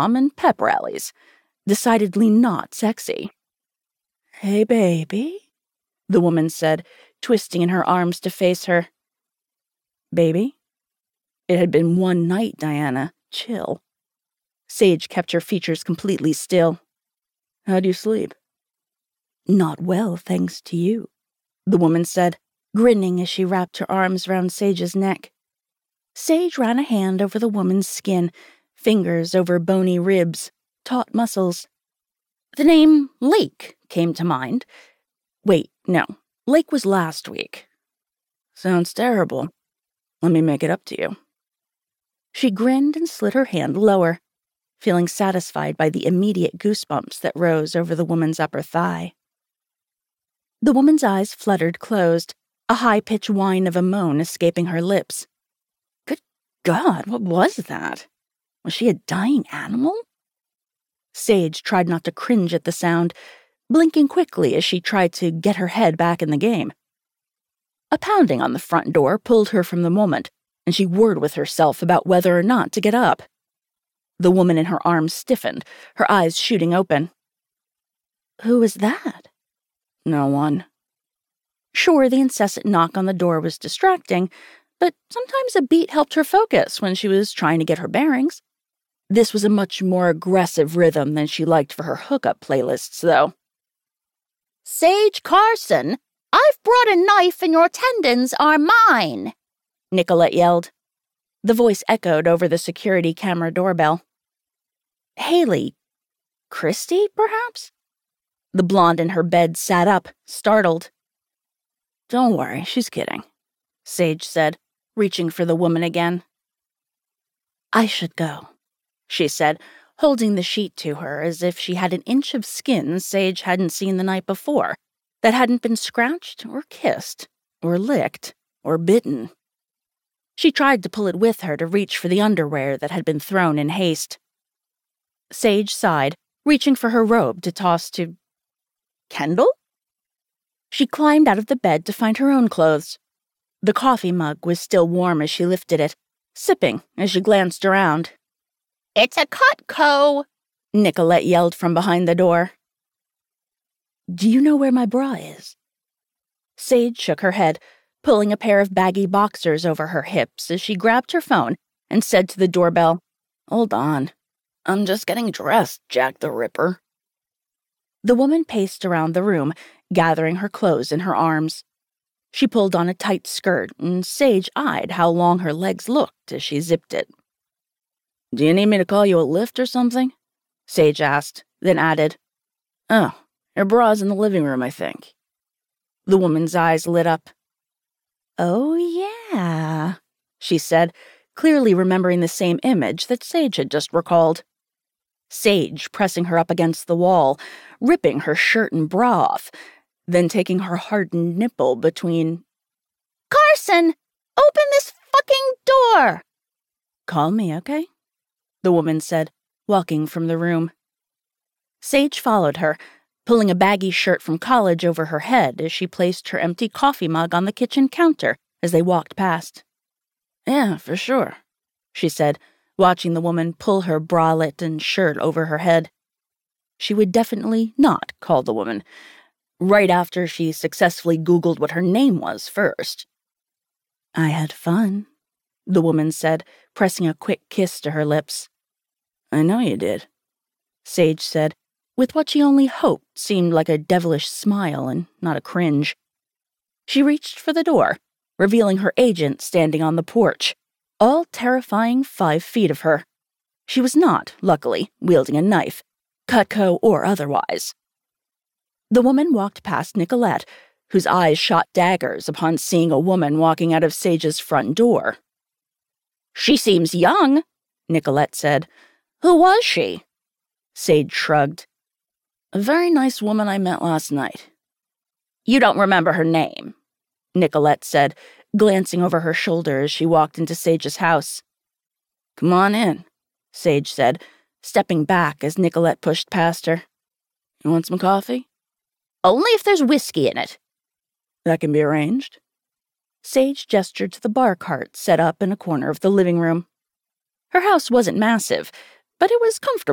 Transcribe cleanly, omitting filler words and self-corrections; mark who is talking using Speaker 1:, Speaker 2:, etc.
Speaker 1: and pep rallies. Decidedly not sexy. "Hey, baby," the woman said, twisting in her arms to face her. "Baby?" It had been one night, Diana. Chill. Sage kept her features completely still. "How'd you sleep?" "Not well, thanks to you," the woman said, grinning as she wrapped her arms round Sage's neck. Sage ran a hand over the woman's skin, fingers over bony ribs, taut muscles. The name Lake came to mind. Wait, no. Lake was last week. "Sounds terrible. Let me make it up to you." She grinned and slid her hand lower, feeling satisfied by the immediate goosebumps that rose over the woman's upper thigh. The woman's eyes fluttered closed, a high-pitched whine of a moan escaping her lips. Good God, what was that? Was she a dying animal? Sage tried not to cringe at the sound, blinking quickly as she tried to get her head back in the game. A pounding on the front door pulled her from the moment, and she whirred with herself about whether or not to get up. The woman in her arms stiffened, her eyes shooting open. Who was that? No one. Sure, the incessant knock on the door was distracting, but sometimes a beat helped her focus when she was trying to get her bearings. This was a much more aggressive rhythm than she liked for her hookup playlists, though. "Sage Carson, I've brought a knife and your tendons are mine," Nicolette yelled. The voice echoed over the security camera doorbell. Haley. Christy, perhaps? The blonde in her bed sat up, startled. "Don't worry, she's kidding," Sage said, reaching for the woman again. "I should go," she said, holding the sheet to her as if she had an inch of skin Sage hadn't seen the night before, that hadn't been scratched or kissed or licked or bitten. She tried to pull it with her to reach for the underwear that had been thrown in haste. Sage sighed, reaching for her robe to toss to Kendall? She climbed out of the bed to find her own clothes. The coffee mug was still warm as she lifted it, sipping as she glanced around. "It's a Cutco," Nicolette yelled from behind the door. "Do you know where my bra is?" Sage shook her head, pulling a pair of baggy boxers over her hips as she grabbed her phone and said to the doorbell, "Hold on. I'm just getting dressed, Jack the Ripper." The woman paced around the room, gathering her clothes in her arms. She pulled on a tight skirt, and Sage eyed how long her legs looked as she zipped it. "Do you need me to call you a lift or something?" Sage asked, then added, "Oh, your bra's in the living room, I think." The woman's eyes lit up. "Oh, yeah," she said, clearly remembering the same image that Sage had just recalled. Sage pressing her up against the wall, ripping her shirt and bra off, then taking her hardened nipple between. "Carson, open this fucking door!" "Call me, okay?" the woman said, walking from the room. Sage followed her, pulling a baggy shirt from college over her head as she placed her empty coffee mug on the kitchen counter as they walked past. "Yeah, for sure," she said, watching the woman pull her bralette and shirt over her head. She would definitely not call the woman, right after she successfully Googled what her name was first. "I had fun," the woman said, pressing a quick kiss to her lips. "I know you did," Sage said, with what she only hoped seemed like a devilish smile and not a cringe. She reached for the door, revealing her agent standing on the porch, all terrifying 5 feet of her. She was not, luckily, wielding a knife, Cutco or otherwise. The woman walked past Nicolette, whose eyes shot daggers upon seeing a woman walking out of Sage's front door. "She seems young," Nicolette said. "Who was she?" Sage shrugged. "A very nice woman I met last night." "You don't remember her name," Nicolette said, glancing over her shoulder as she walked into Sage's house. "Come on in," Sage said, stepping back as Nicolette pushed past her. "You want some coffee?" "Only if there's whiskey in it." "That can be arranged." Sage gestured to the bar cart set up in a corner of the living room. Her house wasn't massive, but it was comfortable.